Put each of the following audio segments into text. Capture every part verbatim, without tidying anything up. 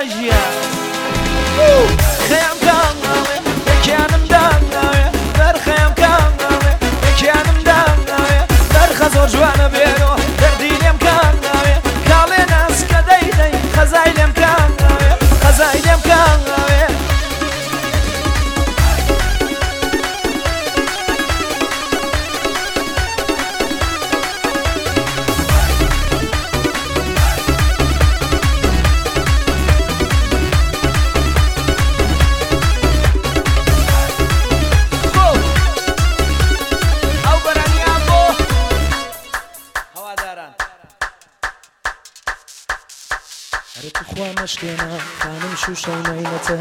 ژیا خەیام کاڵاوێ یەکیانم داڵاوێ بەر خەیام کاڵاوێ یەکیانم داڵاوێ بەرخە زۆر جوانە بێنەوە دەردی لێم کاڵاوێ کاڵێ ناسکە دەی دەی خەزای لێم کاڵاوێ خەزای لێم کاڵاوێ تخوا مشتێنە خانم شوشەی مەینەتە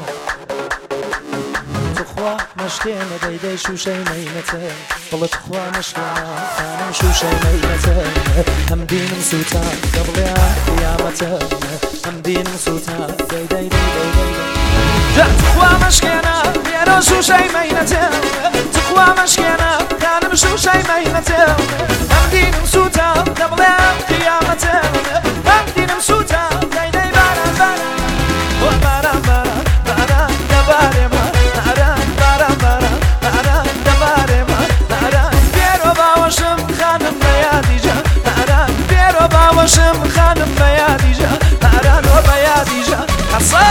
تخوا مشتێنە دەیدەی شوشەی مەینەتە بڵێ تخوا مشتێنە خانم شوشەی مەینەتە هەم دینم سووتە دەبڵێیان قیامەتە هەم دینم سووتە دەیدەی دەیدەی دەیدەی تخوا مشکێنە لێرە شوشەی مەینەتە تخوا مشکێنە خانم شوشەی مەینەتە هەم دینم سووتە دەبڵێیان قیامەتە هەم دینم سووتە باشم خانم بیادی جا هران و بیادی جا حصا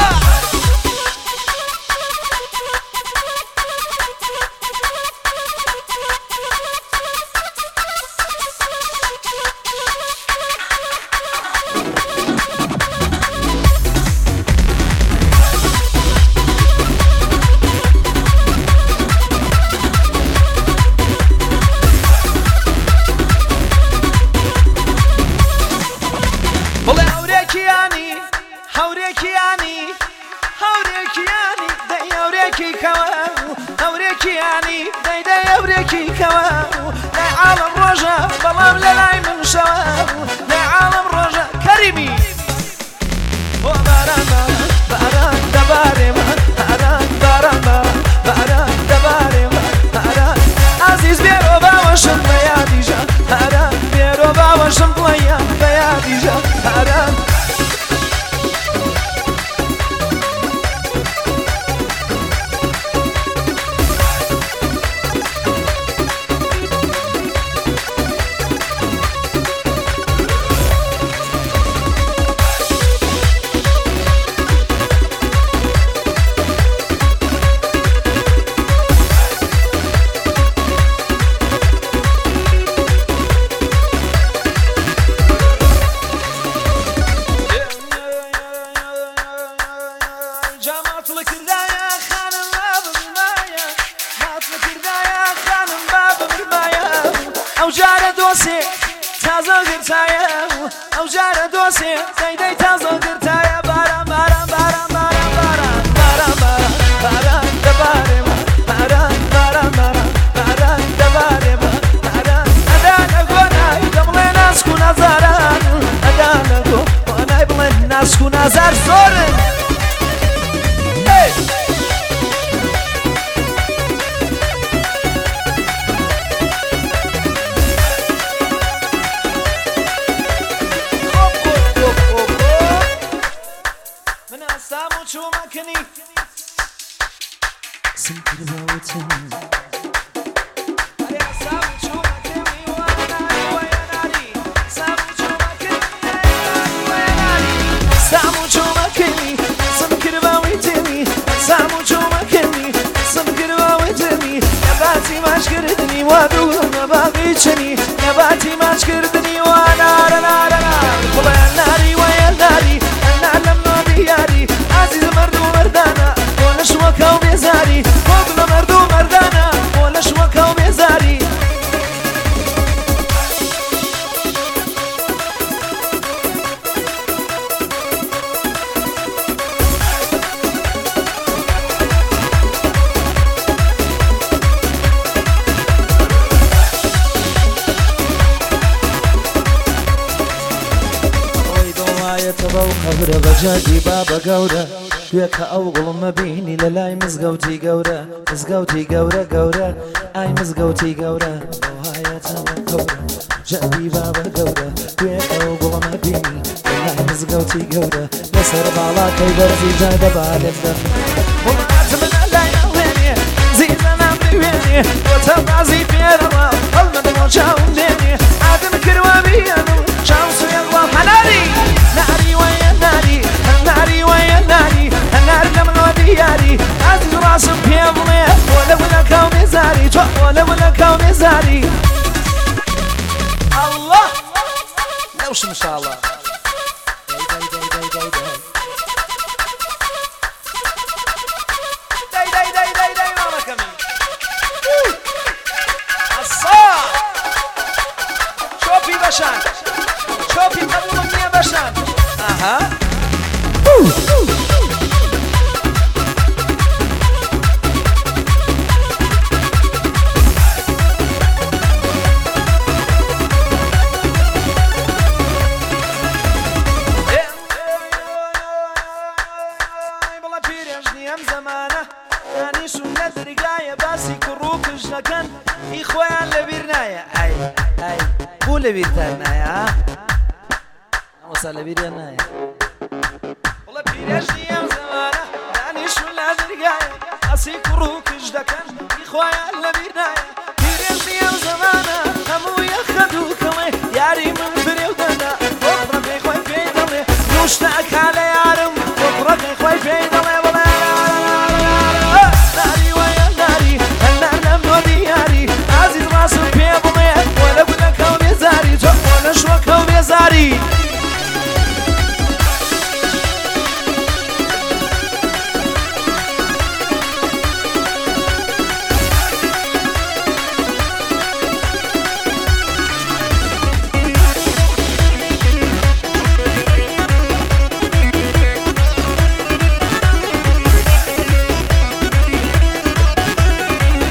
هەورێکیانی دەیدە هەورێکی کەوە لای عاڵم ڕۆژە بەڵام لە لای من شەوە لای عاڵم ڕۆژە کەریمی بۆ باران باران دەبارێمە باران باران باران دەبارێمە باران ئازیز بێرۆ باوەشم بە یادیژە باران بێرۆ باوەشم بڵێیان بە یادیژە باران ئەو جارە دۆسێ تازە گرتایە ئەو جارە دۆسێ دەیدەی تازە گرتایە باران باران باران باران باران باران باران دەبارێمە باران باران باران باران دەبارێمە باران ئەدانە گۆنای دەبڵێ ناسک و نازاران ئەدانە گۆنای بڵێ ناسک و نازار زۆرن ماچکردنی و دوغم باقی چنی نباتی ماچکردنی و نار نار نار خدا ناری و ناری نعلم نادی یاری عزیز مرد و مردانه ولش وکاو بیزاری خود مرد و مردانه ولش وکاو بیزاری خبرە بەجاردی بابە گەورە توێکە ئەو گوڵمە بینی لە لای مزگەوتی گەورە مزگەوتی گەورە گەورە ئای مزگەوتی گەورە وایەتەوە گەورە جاردی بابە گەورە توێکە ئەو گوڵمە بینی لە لای مزگەوت خۆتی گەورە لەسەر باڵاکەی بەرزی جادەبا لێم وڵات من لای ناڵێنێ زیرە نام دوێنێ وەتە بازی پێرەوە هەڵمەدەوە چاوم دێنێ ئادم کردوە بیەنم چاو سوێن وە هەناری ناری وەیە ناری هەناری وەیە ناری هەنار لە منەوە دیاری ئازیز ڕاستم پێ بڵێ وەلە وەلە کاو نێزاری تۆ وەلە وەلە کاو نێزاری الله نەوشم انشاءالله باشن چاپی قبولم نیه باشن آها بلا پیرش نیم زمانه یعنی سنة درگای باسی کروکش نکن ای خویان لبیر نایه ای ای بو لبیر تر نایه ها اوسا لبیر یا نایه بلا پیرش نیم زمانه یعنی سنة درگای باسی کروکش نکن ای خویان لبیر نایه